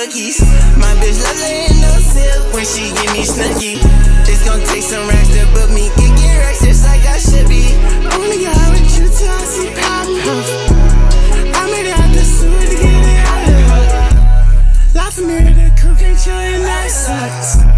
cookies. My bitch love laying no silk when she give me snooky. It's gon' take some racks to book me. Get racks just like I should be. Only got with you till I see pop puff. I made it out the sewer to get it out of her. La Familia, the cook ain't chillin', that sucks.